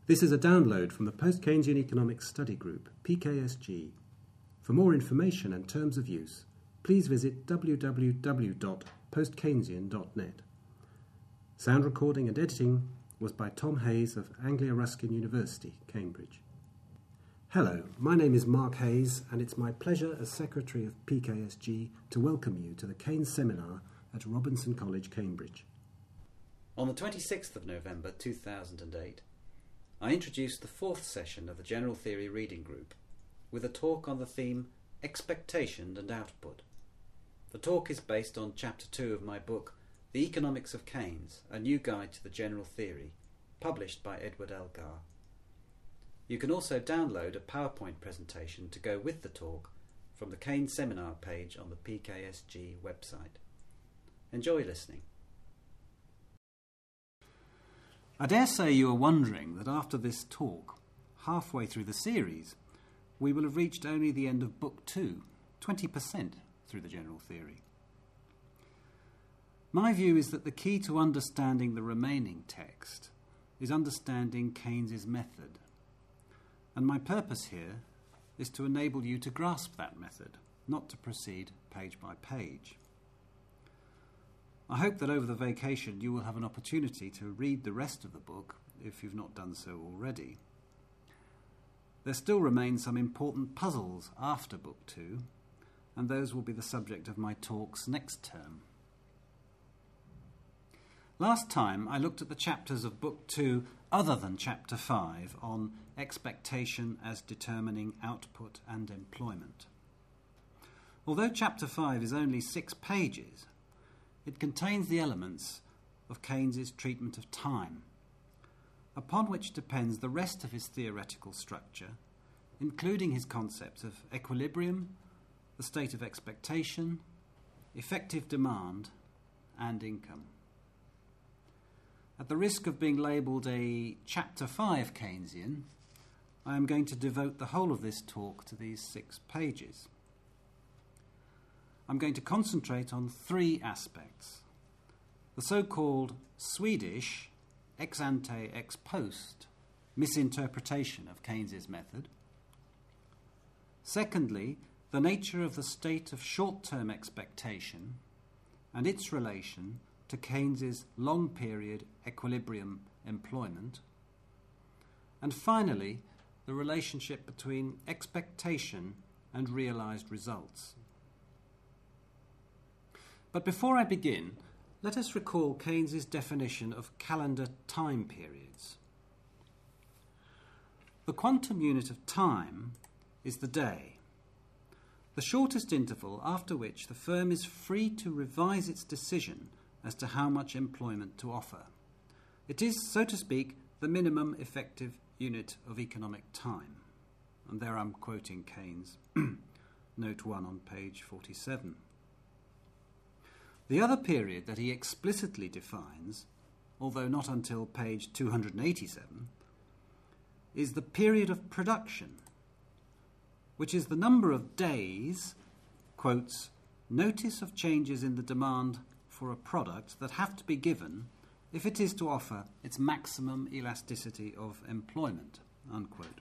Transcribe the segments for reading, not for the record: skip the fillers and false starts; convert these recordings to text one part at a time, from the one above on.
This is a download from the Post-Keynesian Economics Study Group, PKSG. For more information and terms of use, please visit www.postkeynesian.net. Sound recording and editing was by Tom Hayes of Anglia Ruskin University, Cambridge. Hello, my name is Mark Hayes, and it's my pleasure as Secretary of PKSG to welcome you to the Keynes Seminar at Robinson College, Cambridge. On the 26th of November 2008, I introduced the fourth session of the General Theory Reading Group with a talk on the theme Expectation and Output. The talk is based on Chapter 2 of my book The Economics of Keynes, A New Guide to the General Theory, published by Edward Elgar. You can also download a PowerPoint presentation to go with the talk from the Keynes Seminar page on the PKSG website. Enjoy listening. I dare say you are wondering that after this talk, halfway through the series, we will have reached only the end of Book 2, 20% through the General Theory. My view is that the key to understanding the remaining text is understanding Keynes's method, and my purpose here is to enable you to grasp that method, not to proceed page by page. I hope that over the vacation you will have an opportunity to read the rest of the book if you've not done so already. There still remain some important puzzles after Book 2, and those will be the subject of my talks next term. Last time I looked at the chapters of Book 2 other than Chapter 5 on expectation as determining output and employment. Although Chapter 5 is only 6 pages, it contains the elements of Keynes's treatment of time, upon which depends the rest of his theoretical structure, including his concepts of equilibrium, the state of expectation, effective demand, and income. At the risk of being labelled a Chapter 5 Keynesian, I am going to devote the whole of this talk to these 6 pages. I'm going to concentrate on 3 aspects: the so-called Swedish ex ante ex post misinterpretation of Keynes's method. Secondly, the nature of the state of short-term expectation and its relation to Keynes's long-period equilibrium employment. And finally, the relationship between expectation and realised results. But before I begin, let us recall Keynes's definition of calendar time periods. The quantum unit of time is the day, the shortest interval after which the firm is free to revise its decision as to how much employment to offer. It is, so to speak, the minimum effective unit of economic time. And there I'm quoting Keynes, note 1 on page 47. The other period that he explicitly defines, although not until page 287, is the period of production, which is the number of days, quotes, notice of changes in the demand for a product that have to be given if it is to offer its maximum elasticity of employment, unquote.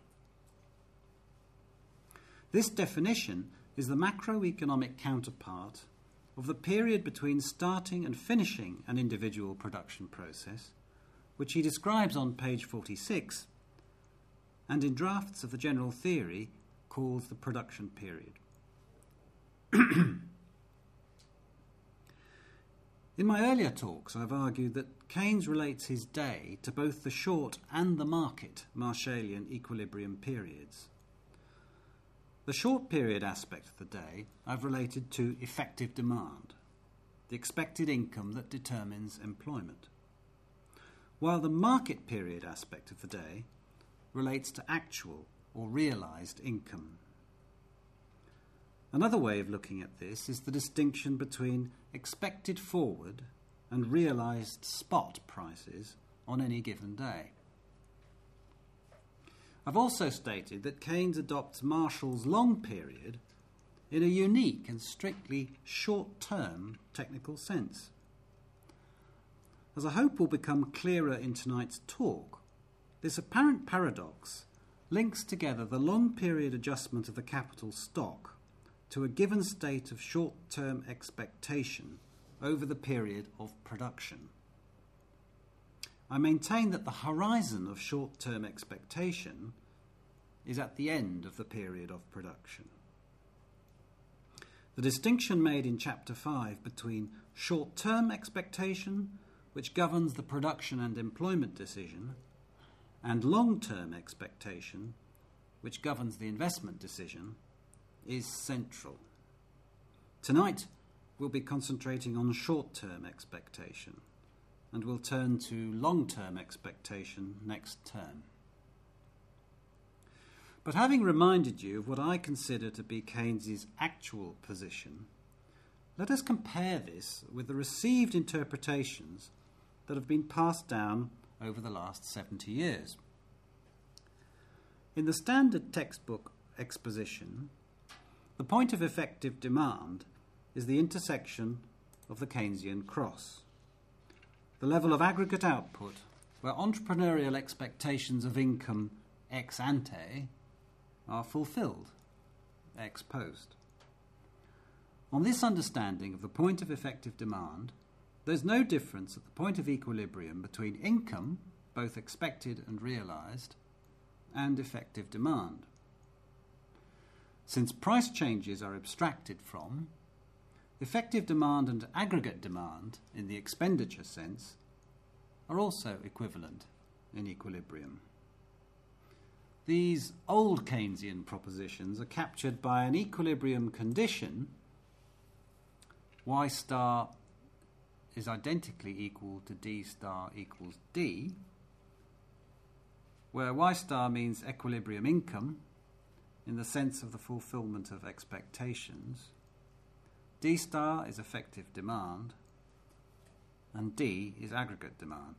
This definition is the macroeconomic counterpart of the period between starting and finishing an individual production process, which he describes on page 46, and in drafts of the General Theory calls the production period. In my earlier talks, I've argued that Keynes relates his day to both the short and the market Marshallian equilibrium periods. The short period aspect of the day I've related to effective demand, the expected income that determines employment, while the market period aspect of the day relates to actual or realised income. Another way of looking at this is the distinction between expected forward and realised spot prices on any given day. I've also stated that Keynes adopts Marshall's long period in a unique and strictly short-term technical sense. As I hope will become clearer in tonight's talk, This apparent paradox links together the long period adjustment of the capital stock to a given state of short-term expectation over the period of production. I maintain that the horizon of short-term expectation is at the end of the period of production. The distinction made in Chapter 5 between short-term expectation, which governs the production and employment decision, and long-term expectation, which governs the investment decision, is central. Tonight, we'll be concentrating on short-term expectation, and we'll turn to long-term expectation next term. But having reminded you of what I consider to be Keynes's actual position, let us compare this with the received interpretations that have been passed down over the last 70 years. In the standard textbook exposition, the point of effective demand is the intersection of the Keynesian cross, the level of aggregate output where entrepreneurial expectations of income ex ante are fulfilled ex post. On this understanding of the point of effective demand, there's no difference at the point of equilibrium between income, both expected and realised, and effective demand. Since price changes are abstracted from, effective demand and aggregate demand, in the expenditure sense, are also equivalent in equilibrium. These old Keynesian propositions are captured by an equilibrium condition. Y star is identically equal to D star equals D, where Y star means equilibrium income in the sense of the fulfillment of expectations, D star is effective demand, and D is aggregate demand.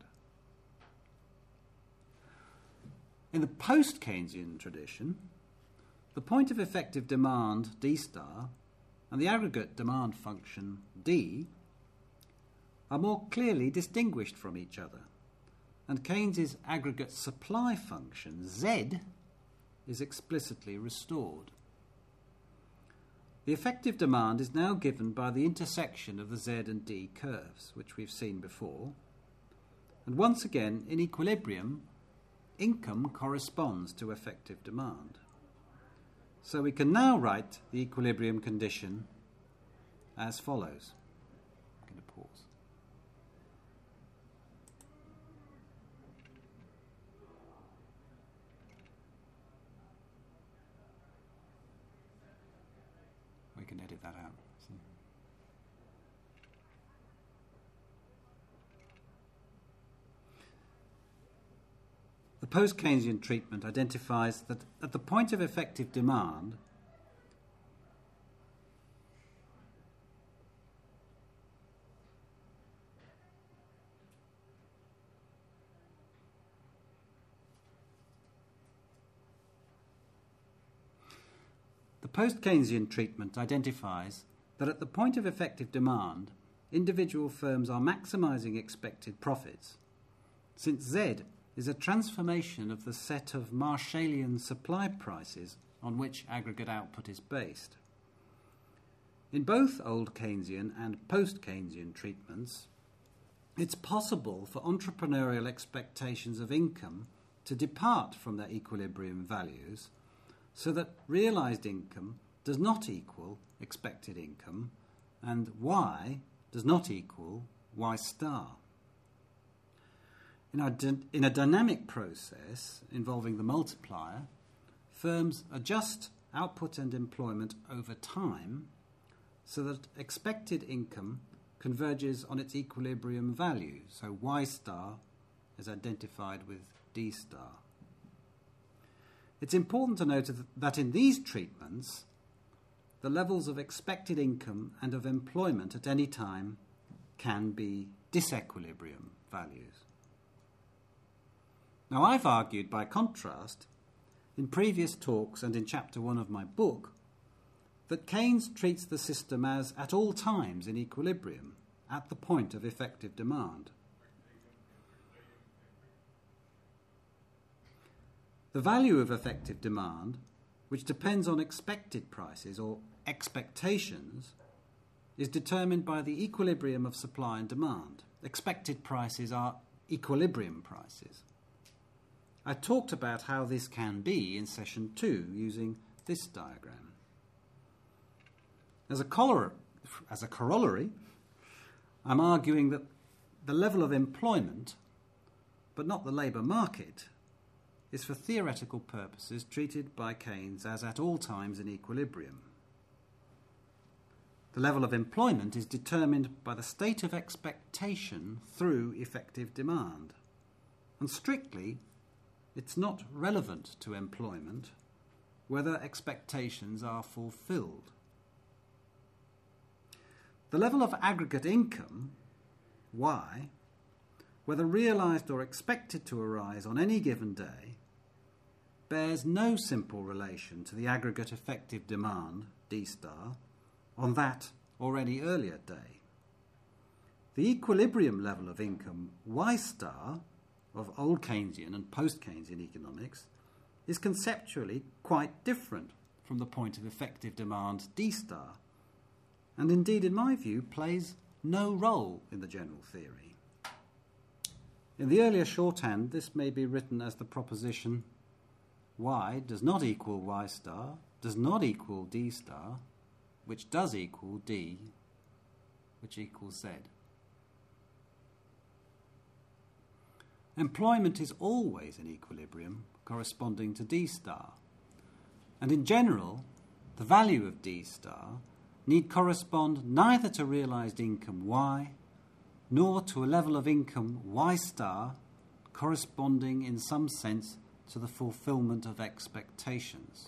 In the post-Keynesian tradition, the point of effective demand, D star, and the aggregate demand function, D, are more clearly distinguished from each other, and Keynes's aggregate supply function, Z, is explicitly restored. The effective demand is now given by the intersection of the Z and D curves, which we've seen before, and once again, in equilibrium, income corresponds to effective demand. So we can now write the equilibrium condition as follows. I'm going to pause. We can edit that out. The post-Keynesian treatment identifies that at the point of effective demand, individual firms are maximising expected profits, since Z is a transformation of the set of Marshallian supply prices on which aggregate output is based. In both old Keynesian and post-Keynesian treatments, it's possible for entrepreneurial expectations of income to depart from their equilibrium values so that realised income does not equal expected income and Y does not equal Y star. In a dynamic process involving the multiplier, firms adjust output and employment over time so that expected income converges on its equilibrium value, so Y star is identified with D star. It's important to note that in these treatments, the levels of expected income and of employment at any time can be disequilibrium values. Now, I've argued, by contrast, in previous talks and in Chapter 1 of my book, that Keynes treats the system as at all times in equilibrium, at the point of effective demand. The value of effective demand, which depends on expected prices or expectations, is determined by the equilibrium of supply and demand. Expected prices are equilibrium prices. I talked about how this can be in session 2 using this diagram. As a corollary, I'm arguing that the level of employment, but not the labour market, is for theoretical purposes treated by Keynes as at all times in equilibrium. The level of employment is determined by the state of expectation through effective demand. And strictly, it's not relevant to employment whether expectations are fulfilled. The level of aggregate income, Y, whether realised or expected to arise on any given day, bears no simple relation to the aggregate effective demand, D star, on that or any earlier day. The equilibrium level of income, Y star, of old Keynesian and post-Keynesian economics is conceptually quite different from the point of effective demand, D star, and indeed, in my view, plays no role in the general theory. In the earlier shorthand, this may be written as the proposition Y does not equal Y star, does not equal D star, which does equal D, which equals Z. Employment is always in equilibrium corresponding to D star, and in general, the value of D star need correspond neither to realised income Y nor to a level of income Y star corresponding in some sense to the fulfilment of expectations.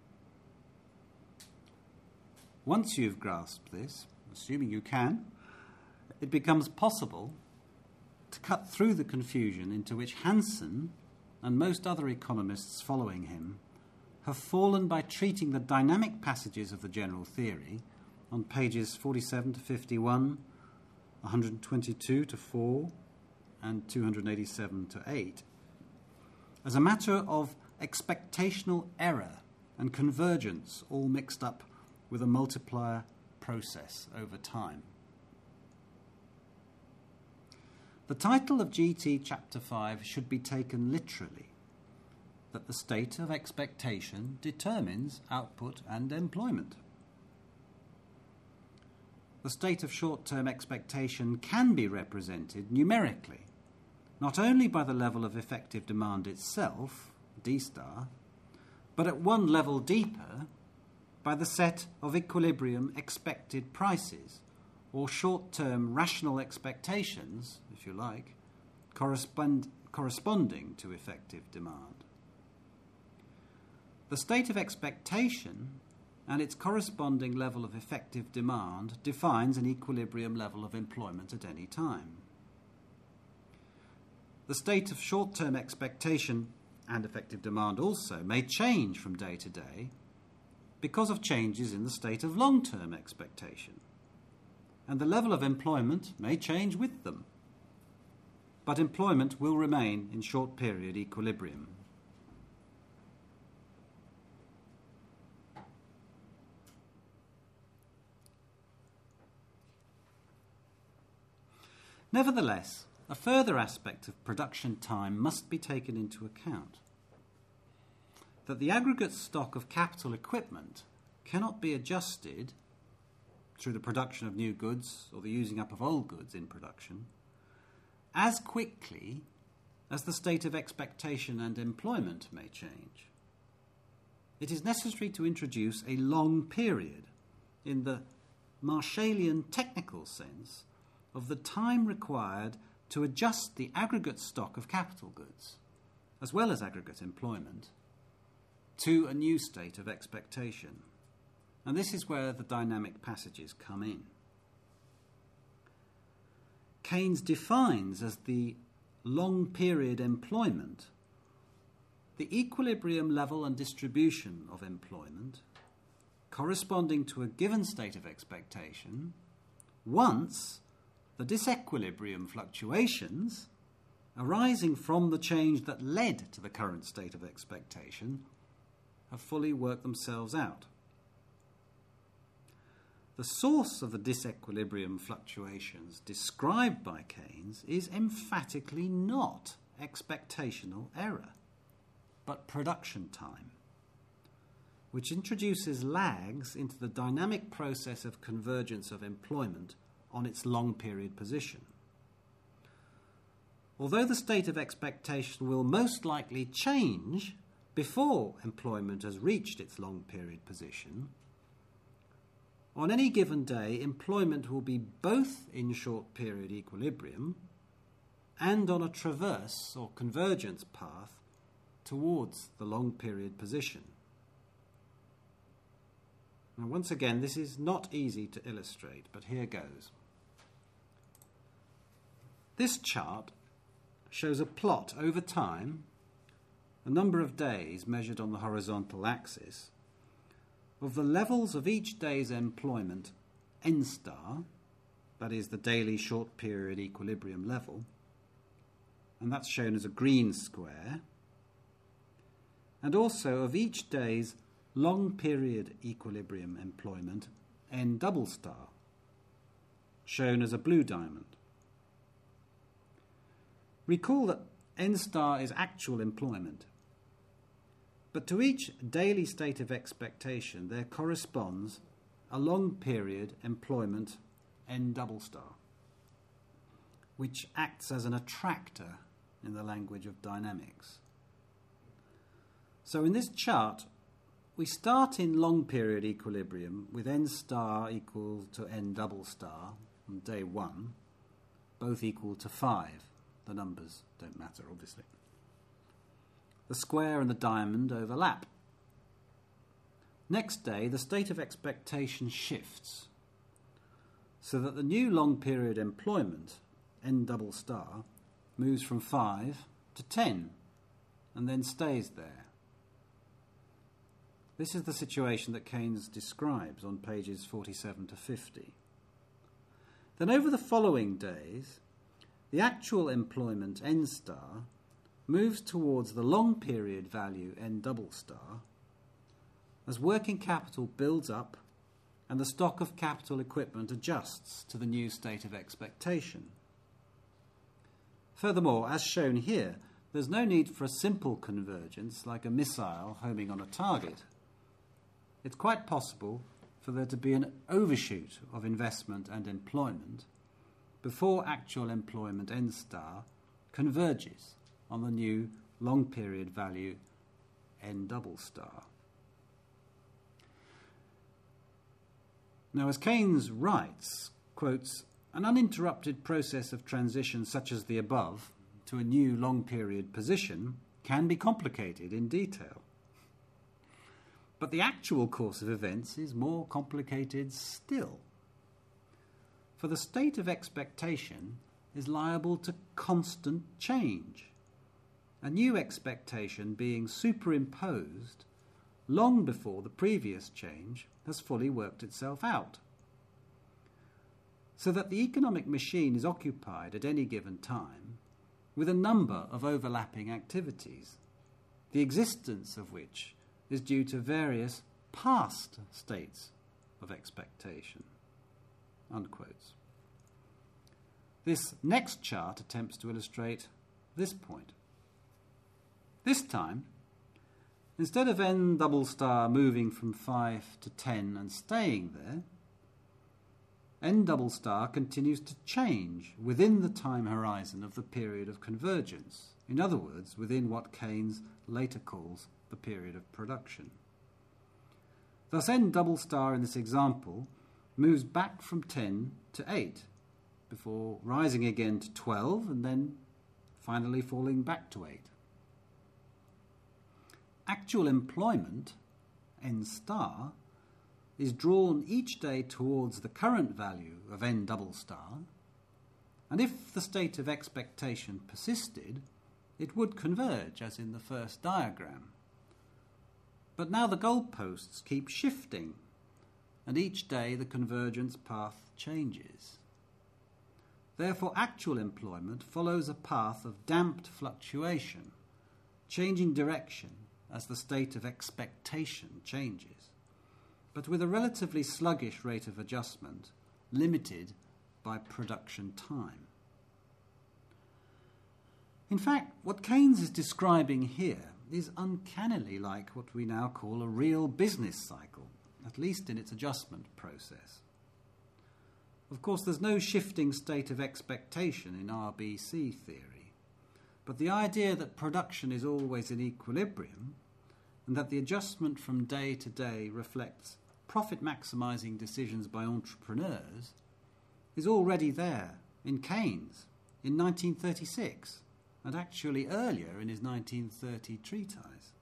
Once you've grasped this, assuming you can, it becomes possible to cut through the confusion into which Hansen and most other economists following him have fallen by treating the dynamic passages of the general theory on pages 47 to 51, 122 to 4, and 287 to 8, as a matter of expectational error and convergence all mixed up with a multiplier process over time. The title of GT Chapter 5 should be taken literally, that the state of expectation determines output and employment. The state of short-term expectation can be represented numerically, not only by the level of effective demand itself, D star, but at one level deeper by the set of equilibrium expected prices, or short-term rational expectations, if you like, corresponding to effective demand. The state of expectation and its corresponding level of effective demand defines an equilibrium level of employment at any time. The state of short-term expectation and effective demand also may change from day to day because of changes in the state of long-term expectation, and the level of employment may change with them, but employment will remain in short-period equilibrium. Nevertheless, a further aspect of production time must be taken into account. That the aggregate stock of capital equipment cannot be adjusted through the production of new goods or the using up of old goods in production as quickly as the state of expectation and employment may change. It is necessary to introduce a long period in the Marshallian technical sense of the time required to adjust the aggregate stock of capital goods, as well as aggregate employment, to a new state of expectation. And this is where the dynamic passages come in. Keynes defines as the long period employment the equilibrium level and distribution of employment corresponding to a given state of expectation once the disequilibrium fluctuations arising from the change that led to the current state of expectation have fully worked themselves out. The source of the disequilibrium fluctuations described by Keynes is emphatically not expectational error, but production time, which introduces lags into the dynamic process of convergence of employment on its long period position. Although the state of expectation will most likely change before employment has reached its long period position, on any given day employment will be both in short period equilibrium and on a traverse or convergence path towards the long period position. Now, once again, this is not easy to illustrate, but here goes. This chart shows a plot over time, a number of days measured on the horizontal axis, of the levels of each day's employment n star, that is the daily short period equilibrium level, and that's shown as a green square, and also of each day's long period equilibrium employment n double star, shown as a blue diamond. Recall that n star is actual employment, but to each daily state of expectation there corresponds a long period employment n double star, which acts as an attractor in the language of dynamics. So in this chart, we start in long period equilibrium with n star equal to n double star on day 1, both equal to 5. The numbers don't matter, obviously. The square and the diamond overlap. Next day, the state of expectation shifts, so that the new long period employment, n double star, moves from 5 to 10, and then stays there. This is the situation that Keynes describes on pages 47 to 50. Then over the following days, the actual employment n star moves towards the long period value n double star as working capital builds up and the stock of capital equipment adjusts to the new state of expectation. Furthermore, as shown here, there's no need for a simple convergence like a missile homing on a target. It's quite possible for there to be an overshoot of investment and employment before actual employment n star converges on the new long period value n double star. Now, as Keynes writes, quotes, an uninterrupted process of transition such as the above to a new long period position can be complicated in detail. But the actual course of events is more complicated still. For the state of expectation is liable to constant change, a new expectation being superimposed long before the previous change has fully worked itself out. So that the economic machine is occupied at any given time with a number of overlapping activities, the existence of which is due to various past states of expectation. Unquotes. This next chart attempts to illustrate this point. This time, instead of n double star moving from 5 to 10 and staying there, n double star continues to change within the time horizon of the period of convergence, in other words, within what Keynes later calls the period of production. Thus, n double star in this example moves back from 10 to 8, before rising again to 12 and then finally falling back to 8. Actual employment, n star, is drawn each day towards the current value of n double star, and if the state of expectation persisted, it would converge as in the first diagram. But now the goalposts keep shifting, and each day the convergence path changes. Therefore, actual employment follows a path of damped fluctuation, changing direction as the state of expectation changes, but with a relatively sluggish rate of adjustment, limited by production time. In fact, what Keynes is describing here is uncannily like what we now call a real business cycle, at least in its adjustment process. Of course, there's no shifting state of expectation in RBC theory, but the idea that production is always in equilibrium and that the adjustment from day to day reflects profit-maximising decisions by entrepreneurs is already there in Keynes in 1936 and actually earlier in his 1930 treatise.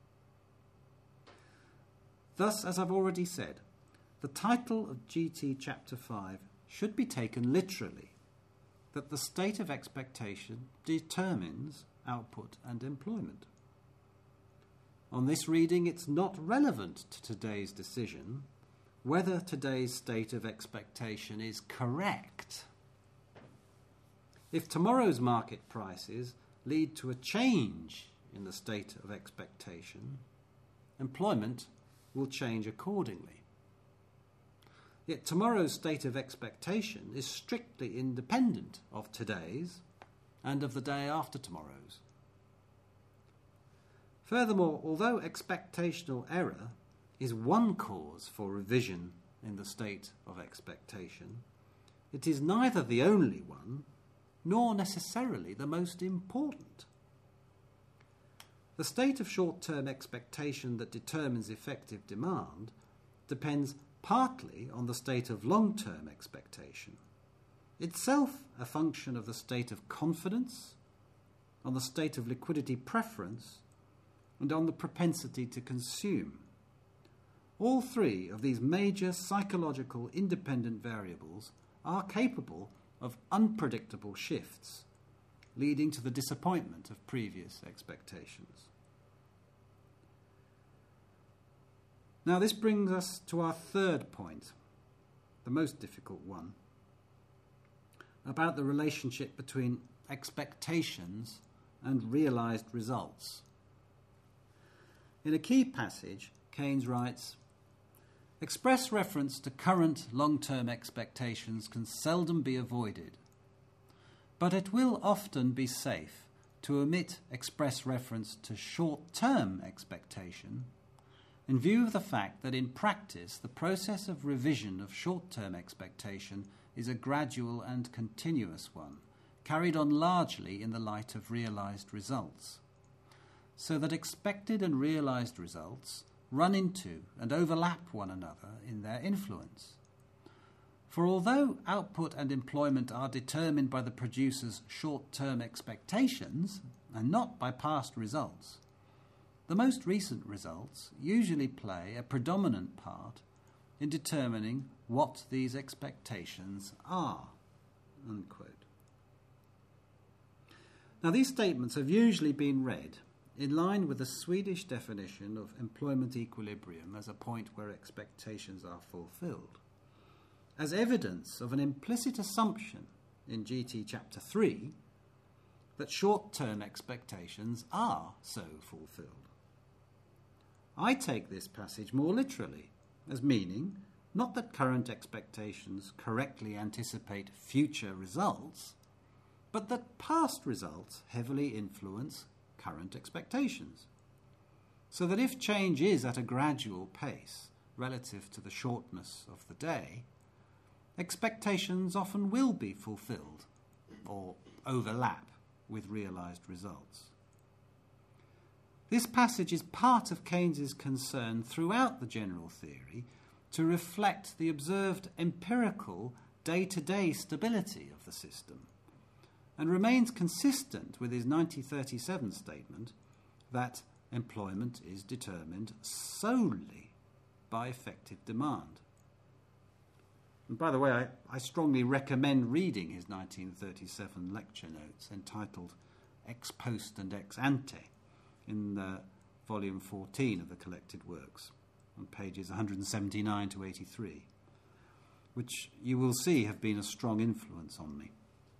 Thus, as I've already said, the title of GT Chapter 5 should be taken literally, that the state of expectation determines output and employment. On this reading, it's not relevant to today's decision whether today's state of expectation is correct. If tomorrow's market prices lead to a change in the state of expectation, employment will change accordingly. Yet tomorrow's state of expectation is strictly independent of today's and of the day after tomorrow's. Furthermore, although expectational error is one cause for revision in the state of expectation, it is neither the only one nor necessarily the most important. The state of short-term expectation that determines effective demand depends partly on the state of long-term expectation, itself a function of the state of confidence, on the state of liquidity preference, and on the propensity to consume. All three of these major psychological independent variables are capable of unpredictable shifts, leading to the disappointment of previous expectations. Now this brings us to our third point, the most difficult one, about the relationship between expectations and realised results. In a key passage, Keynes writes, "Express reference to current long-term expectations can seldom be avoided, but it will often be safe to omit express reference to short-term expectation in view of the fact that in practice the process of revision of short-term expectation is a gradual and continuous one, carried on largely in the light of realised results, so that expected and realised results run into and overlap one another in their influence. For although output and employment are determined by the producer's short-term expectations and not by past results, the most recent results usually play a predominant part in determining what these expectations are." Unquote. Now, these statements have usually been read in line with the Swedish definition of employment equilibrium as a point where expectations are fulfilled, as evidence of an implicit assumption in GT Chapter 3 that short-term expectations are so fulfilled. I take this passage more literally, as meaning not that current expectations correctly anticipate future results, but that past results heavily influence current expectations, so that if change is at a gradual pace relative to the shortness of the day, expectations often will be fulfilled or overlap with realised results. This passage is part of Keynes's concern throughout the general theory to reflect the observed empirical day-to-day stability of the system, and remains consistent with his 1937 statement that employment is determined solely by effective demand. And by the way, I strongly recommend reading his 1937 lecture notes entitled Ex Post and Ex Ante in volume 14 of the collected works, on pages 179 to 83, which you will see have been a strong influence on me.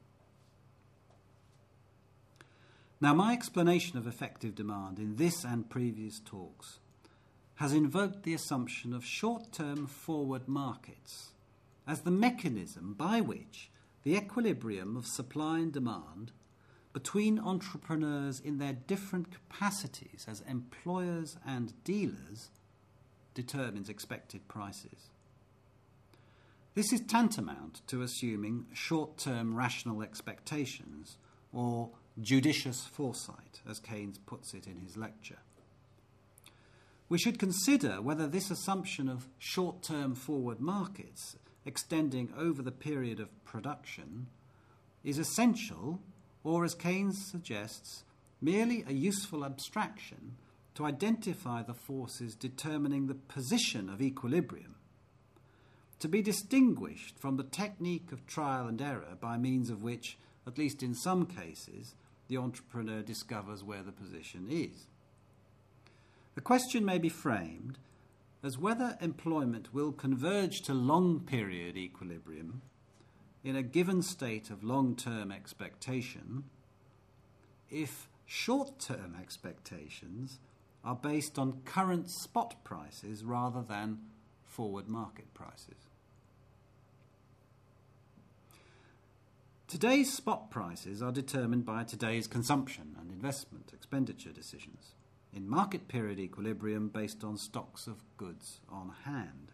Now, my explanation of effective demand in this and previous talks has invoked the assumption of short-term forward markets as the mechanism by which the equilibrium of supply and demand between entrepreneurs in their different capacities as employers and dealers determines expected prices. This is tantamount to assuming short-term rational expectations, or judicious foresight, as Keynes puts it in his lecture. We should consider whether this assumption of short-term forward markets extending over the period of production is essential, or, as Keynes suggests, merely a useful abstraction to identify the forces determining the position of equilibrium, to be distinguished from the technique of trial and error by means of which, at least in some cases, the entrepreneur discovers where the position is. The question may be framed as whether employment will converge to long-period equilibrium in a given state of long-term expectation if short-term expectations are based on current spot prices rather than forward market prices. Today's spot prices are determined by today's consumption and investment expenditure decisions in market period equilibrium based on stocks of goods on hand.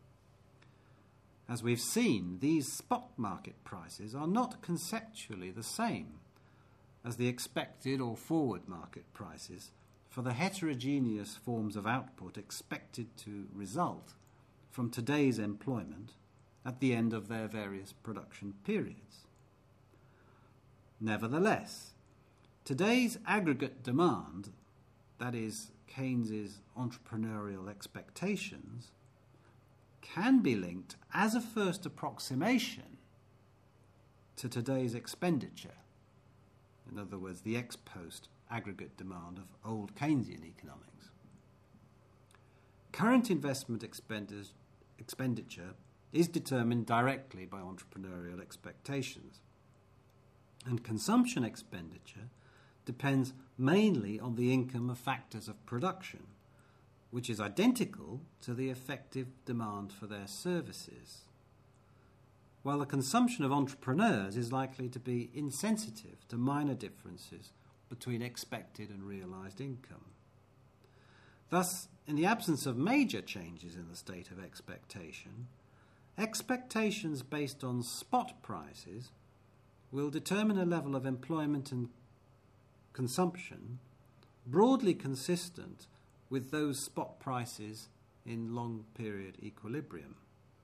As we've seen, these spot market prices are not conceptually the same as the expected or forward market prices for the heterogeneous forms of output expected to result from today's employment at the end of their various production periods. Nevertheless, today's aggregate demand, that is, Keynes's entrepreneurial expectations, can be linked as a first approximation to today's expenditure, in other words, the ex-post aggregate demand of old Keynesian economics. Current investment expenditure is determined directly by entrepreneurial expectations, and consumption expenditure depends mainly on the income of factors of production, which is identical to the effective demand for their services, while the consumption of entrepreneurs is likely to be insensitive to minor differences between expected and realised income. Thus, in the absence of major changes in the state of expectation, expectations based on spot prices will determine a level of employment and consumption broadly consistent with those spot prices in long-period equilibrium.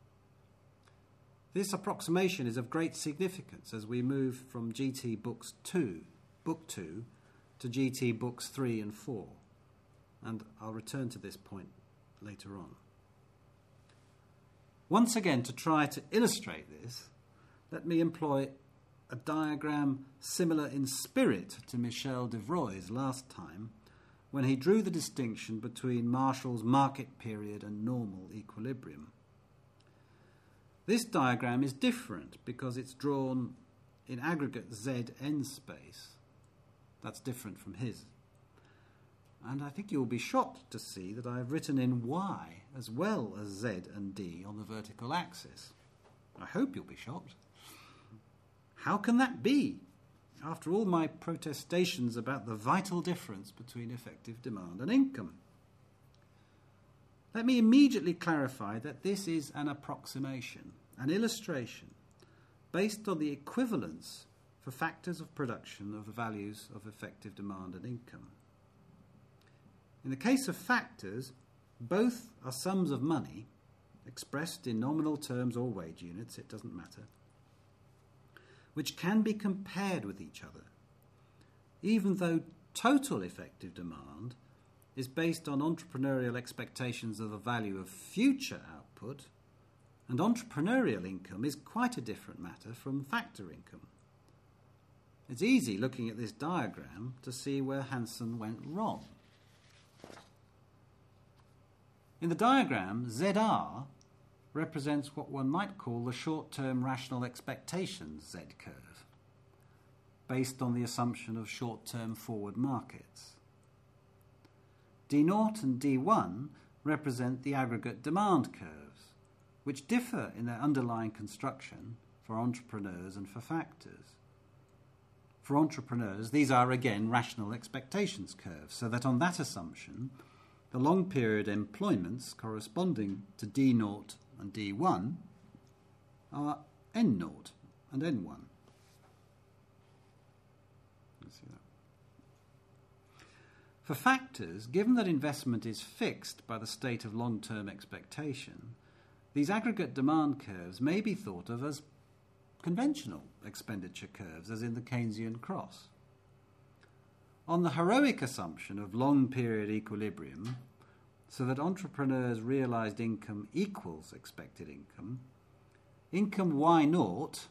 This approximation is of great significance as we move from GT Book 2 to GT Books 3 and 4, and I'll return to this point later on. Once again, to try to illustrate this, let me employ a diagram similar in spirit to Michel Devroy's last time, when he drew the distinction between Marshall's market period and normal equilibrium. This diagram is different because it's drawn in aggregate Zn space. That's different from his. And I think you'll be shocked to see that I've written in Y as well as Z and D on the vertical axis. I hope you'll be shocked. How can that be? After all my protestations about the vital difference between effective demand and income. Let me immediately clarify that this is an approximation, an illustration, based on the equivalence for factors of production of the values of effective demand and income. In the case of factors, both are sums of money, expressed in nominal terms or wage units, it doesn't matter, which can be compared with each other, even though total effective demand is based on entrepreneurial expectations of the value of future output, and entrepreneurial income is quite a different matter from factor income. It's easy, looking at this diagram, to see where Hansen went wrong. In the diagram, ZR represents what one might call the short-term rational expectations Z-curve. based on the assumption of short-term forward markets. D0 and D1 represent the aggregate demand curves, which differ in their underlying construction for entrepreneurs and for factors. For entrepreneurs, these are again rational expectations curves, so that on that assumption, the long period employments corresponding to D0 and D1 are N0 and N1. For factors, given that investment is fixed by the state of long-term expectation, these aggregate demand curves may be thought of as conventional expenditure curves, as in the Keynesian cross. On the heroic assumption of long-period equilibrium, so that entrepreneurs' realised income equals expected income, income Y0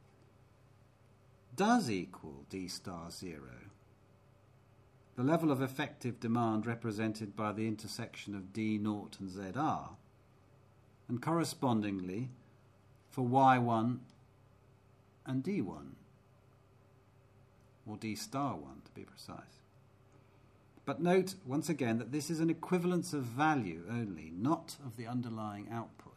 does equal D star 0. The level of effective demand represented by the intersection of D0 and ZR, and correspondingly for Y1 and D1, or D star 1 to be precise. But note once again that this is an equivalence of value only, not of the underlying output.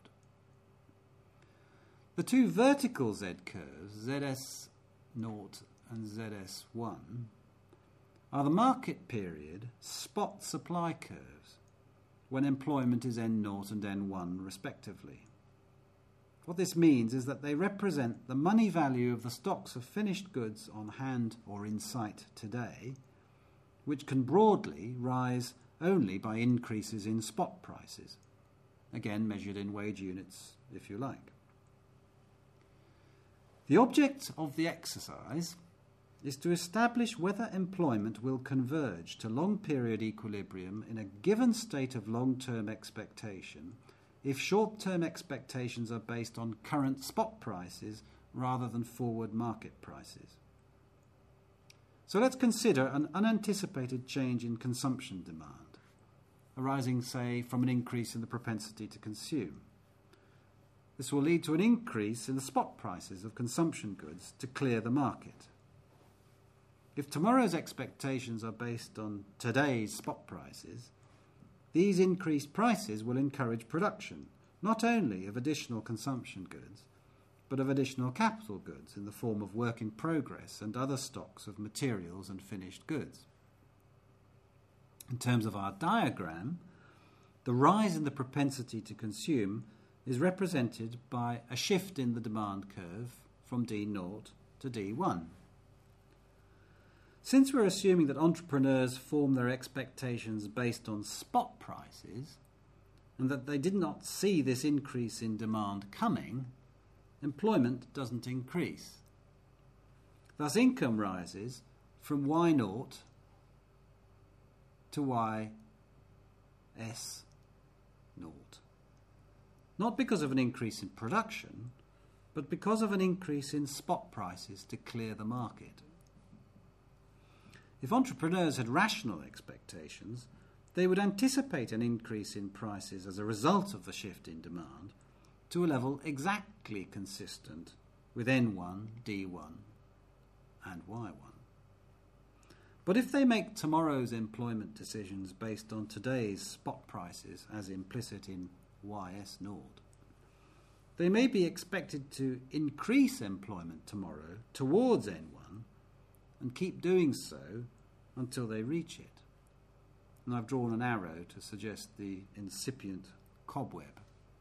The two vertical Z curves, ZS0 and ZS1, are the market period spot supply curves when employment is N0 and N1 respectively. What this means is that they represent the money value of the stocks of finished goods on hand or in sight today, which can broadly rise only by increases in spot prices, again measured in wage units if you like. The object of the exercise is to establish whether employment will converge to long-period equilibrium in a given state of long-term expectation if short-term expectations are based on current spot prices rather than forward market prices. So let's consider an unanticipated change in consumption demand, arising, say, from an increase in the propensity to consume. This will lead to an increase in the spot prices of consumption goods to clear the market. If tomorrow's expectations are based on today's spot prices, these increased prices will encourage production, not only of additional consumption goods, but of additional capital goods in the form of work in progress and other stocks of materials and finished goods. In terms of our diagram, the rise in the propensity to consume is represented by a shift in the demand curve from D0 to D1. Since we're assuming that entrepreneurs form their expectations based on spot prices, and that they did not see this increase in demand coming, employment doesn't increase. Thus income rises from Y0 to YS0. Not because of an increase in production, but because of an increase in spot prices to clear the market. If entrepreneurs had rational expectations, they would anticipate an increase in prices as a result of the shift in demand to a level exactly consistent with N1, D1 and Y1. But if they make tomorrow's employment decisions based on today's spot prices as implicit in YS0, they may be expected to increase employment tomorrow towards N1 and keep doing so until they reach it. And I've drawn an arrow to suggest the incipient cobweb.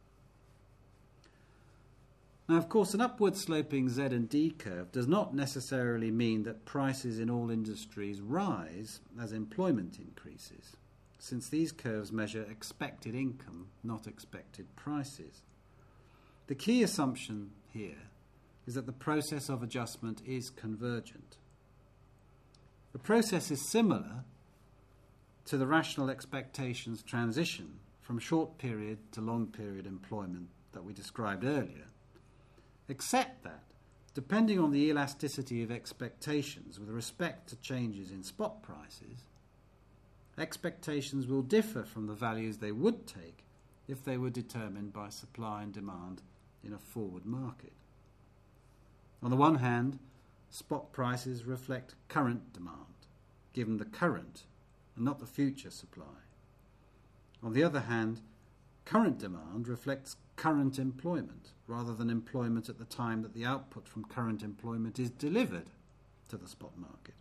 Now, of course, an upward-sloping Z and D curve does not necessarily mean that prices in all industries rise as employment increases, since these curves measure expected income, not expected prices. The key assumption here is that the process of adjustment is convergent. The process is similar to the rational expectations transition from short period to long period employment that we described earlier, except that, depending on the elasticity of expectations with respect to changes in spot prices, expectations will differ from the values they would take if they were determined by supply and demand in a forward market. On the one hand, spot prices reflect current demand, given the current and not the future supply. On the other hand, current demand reflects current employment rather than employment at the time that the output from current employment is delivered to the spot market.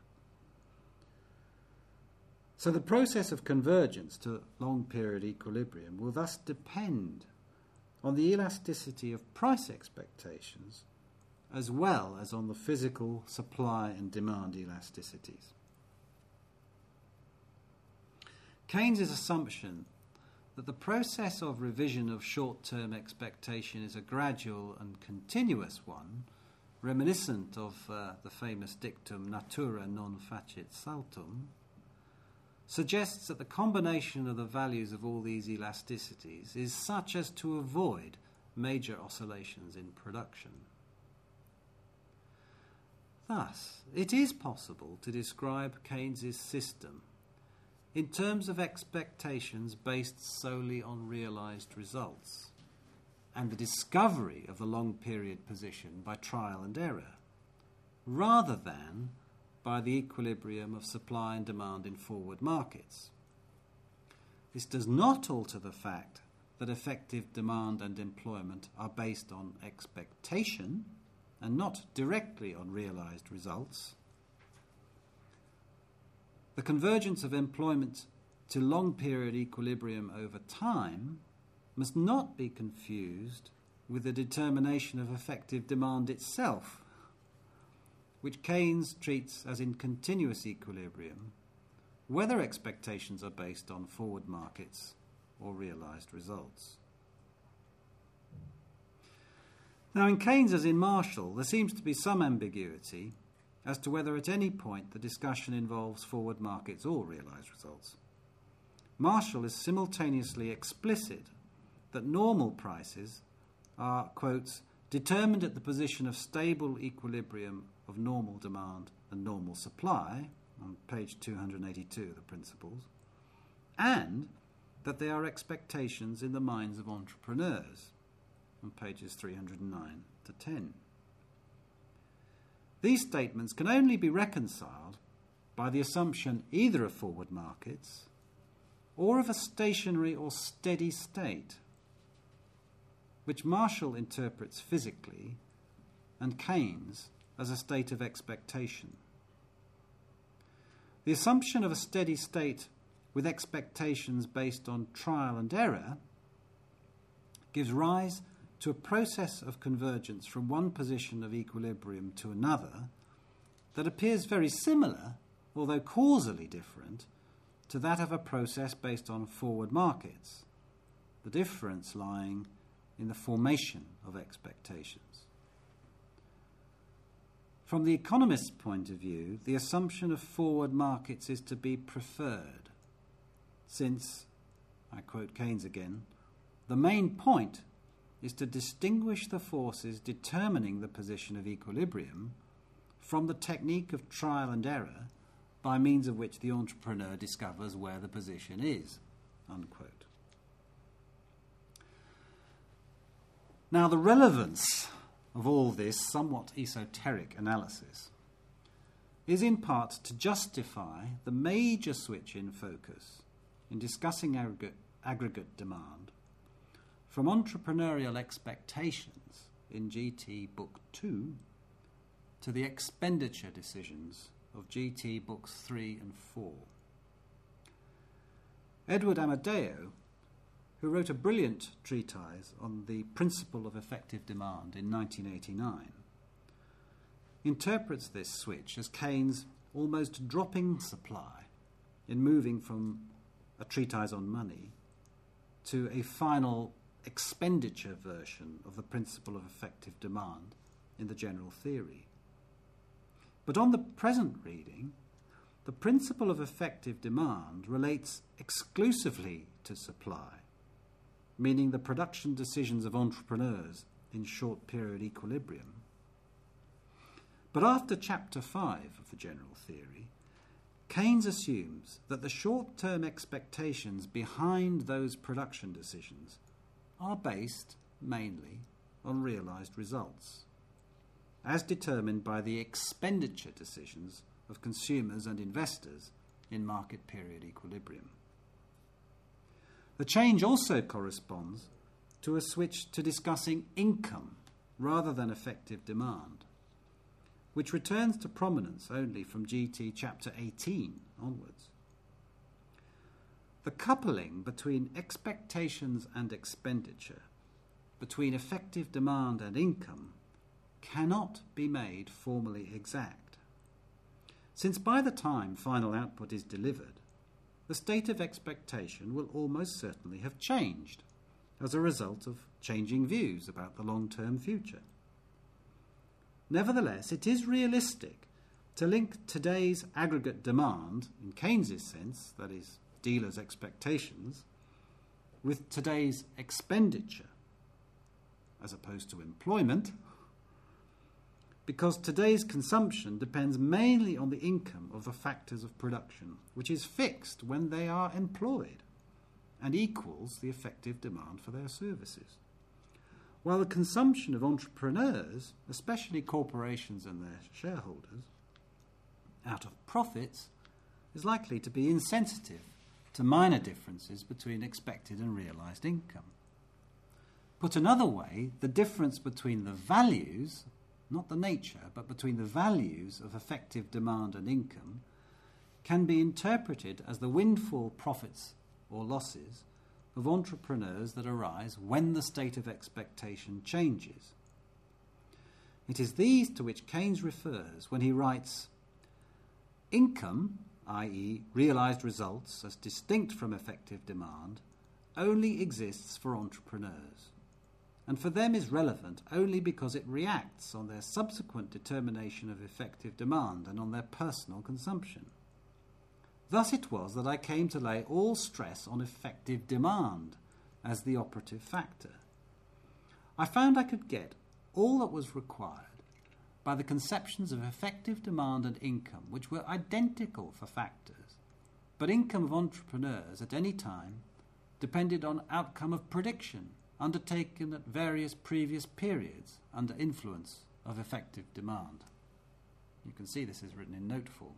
So the process of convergence to long-period equilibrium will thus depend on the elasticity of price expectations as well as on the physical supply and demand elasticities. Keynes's assumption that the process of revision of short-term expectation is a gradual and continuous one, reminiscent of the famous dictum natura non facit saltum, suggests that the combination of the values of all these elasticities is such as to avoid major oscillations in production. Thus, it is possible to describe Keynes's system in terms of expectations based solely on realized results and the discovery of the long-period position by trial and error, rather than by the equilibrium of supply and demand in forward markets. This does not alter the fact that effective demand and employment are based on expectation and not directly on realized results. The convergence of employment to long-period equilibrium over time must not be confused with the determination of effective demand itself, which Keynes treats as in continuous equilibrium, whether expectations are based on forward markets or realized results. Now, in Keynes as in Marshall, there seems to be some ambiguity as to whether at any point the discussion involves forward markets or realized results. Marshall is simultaneously explicit that normal prices are, quotes, determined at the position of stable equilibrium of normal demand and normal supply, on page 282 of the Principles, and that they are expectations in the minds of entrepreneurs, on pages 309 to 10. These statements can only be reconciled by the assumption either of forward markets or of a stationary or steady state, which Marshall interprets physically and Keynes as a state of expectation. The assumption of a steady state with expectations based on trial and error gives rise to a process of convergence from one position of equilibrium to another that appears very similar, although causally different, to that of a process based on forward markets, the difference lying in the formation of expectations. From the economist's point of view, the assumption of forward markets is to be preferred, since, I quote Keynes again, the main point is to distinguish the forces determining the position of equilibrium from the technique of trial and error by means of which the entrepreneur discovers where the position is, unquote. Now, the relevance of all this somewhat esoteric analysis is in part to justify the major switch in focus in discussing aggregate demand from entrepreneurial expectations in GT Book 2 to the expenditure decisions of GT Books 3 and 4. Edward Amadeo, who wrote a brilliant treatise on the principle of effective demand in 1989, interprets this switch as Keynes almost dropping supply in moving from a treatise on money to a final expenditure version of the principle of effective demand in the general theory. But on the present reading, the principle of effective demand relates exclusively to supply, meaning the production decisions of entrepreneurs in short-period equilibrium. But after Chapter 5 of the general theory, Keynes assumes that the short-term expectations behind those production decisions are based mainly on realized results. as determined by the expenditure decisions of consumers and investors in market period equilibrium. The change also corresponds to a switch to discussing income rather than effective demand, which returns to prominence only from GT Chapter 18 onwards. The coupling between expectations and expenditure, between effective demand and income, cannot be made formally exact, since by the time final output is delivered, the state of expectation will almost certainly have changed as a result of changing views about the long-term future. Nevertheless, it is realistic to link today's aggregate demand, in Keynes's sense, that is, dealers' expectations, with today's expenditure, as opposed to employment, because today's consumption depends mainly on the income of the factors of production, which is fixed when they are employed and equals the effective demand for their services. While the consumption of entrepreneurs, especially corporations and their shareholders, out of profits, is likely to be insensitive to minor differences between expected and realised income. Put another way, the difference between the values, not the nature, but between the values of effective demand and income, can be interpreted as the windfall profits or losses of entrepreneurs that arise when the state of expectation changes. It is these to which Keynes refers when he writes, income, i.e. realised results as distinct from effective demand, only exists for entrepreneurs, and for them is relevant only because it reacts on their subsequent determination of effective demand and on their personal consumption. Thus it was that I came to lay all stress on effective demand as the operative factor. I found I could get all that was required by the conceptions of effective demand and income, which were identical for factors, but income of entrepreneurs at any time depended on outcome of prediction undertaken at various previous periods under influence of effective demand. You can see this is written in note form.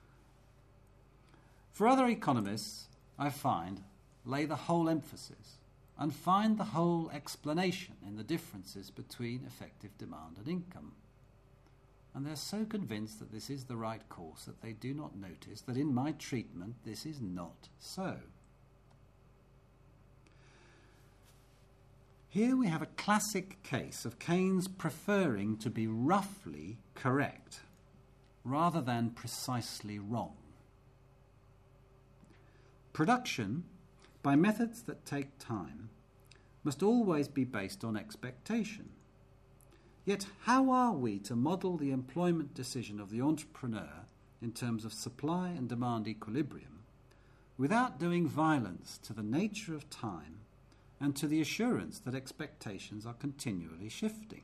For other economists, I find, lay the whole emphasis and find the whole explanation in the differences between effective demand and income. And they're so convinced that this is the right course that they do not notice that in my treatment this is not so. Here we have a classic case of Keynes preferring to be roughly correct rather than precisely wrong. Production, by methods that take time, must always be based on expectation. Yet how are we to model the employment decision of the entrepreneur in terms of supply and demand equilibrium without doing violence to the nature of time and to the assurance that expectations are continually shifting?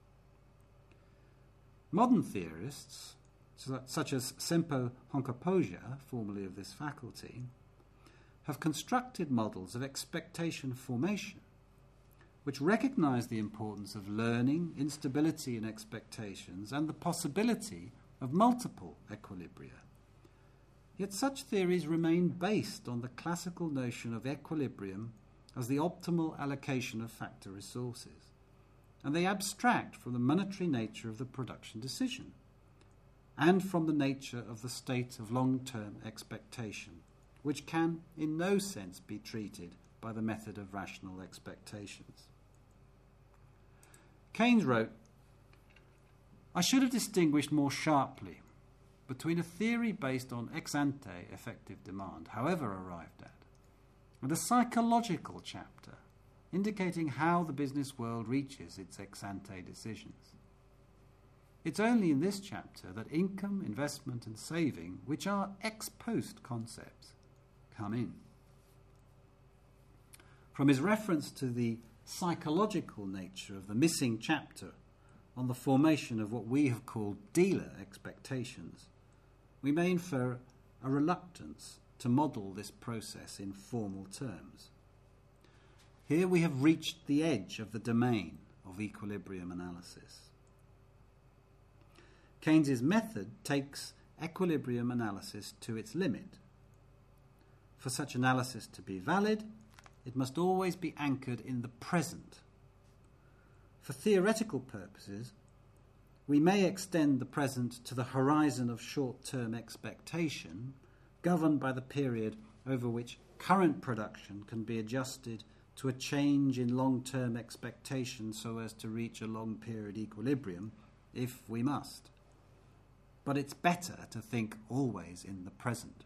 Modern theorists, such as Sempo Honkapoja, formerly of this faculty, have constructed models of expectation formation which recognise the importance of learning, instability in expectations, and the possibility of multiple equilibria. Yet such theories remain based on the classical notion of equilibrium as the optimal allocation of factor resources, and they abstract from the monetary nature of the production decision and from the nature of the state of long-term expectation, which can in no sense be treated by the method of rational expectations. Keynes wrote, I should have distinguished more sharply between a theory based on ex-ante effective demand, however arrived at, and a psychological chapter indicating how the business world reaches its ex-ante decisions. It's only in this chapter that income, investment and saving, which are ex-post concepts, come in. From his reference to the psychological nature of the missing chapter on the formation of what we have called dealer expectations, we may infer a reluctance to model this process in formal terms. Here we have reached the edge of the domain of equilibrium analysis. Keynes's method takes equilibrium analysis to its limit. For such analysis to be valid, it must always be anchored in the present. For theoretical purposes, we may extend the present to the horizon of short-term expectation, governed by the period over which current production can be adjusted to a change in long-term expectation so as to reach a long-period equilibrium, if we must. But it's better to think always in the present.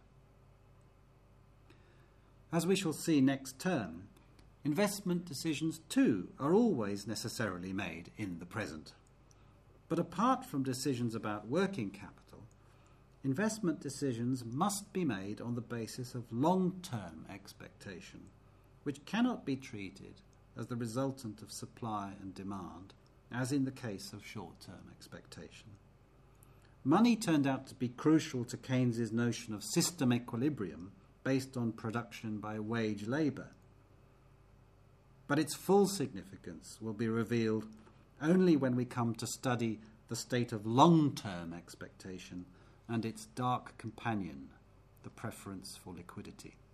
As we shall see next term, investment decisions too are always necessarily made in the present. But apart from decisions about working capital, investment decisions must be made on the basis of long-term expectation, which cannot be treated as the resultant of supply and demand, as in the case of short-term expectation. Money turned out to be crucial to Keynes's notion of system equilibrium based on production by wage labour. But its full significance will be revealed only when we come to study the state of long-term expectation and its dark companion, the preference for liquidity.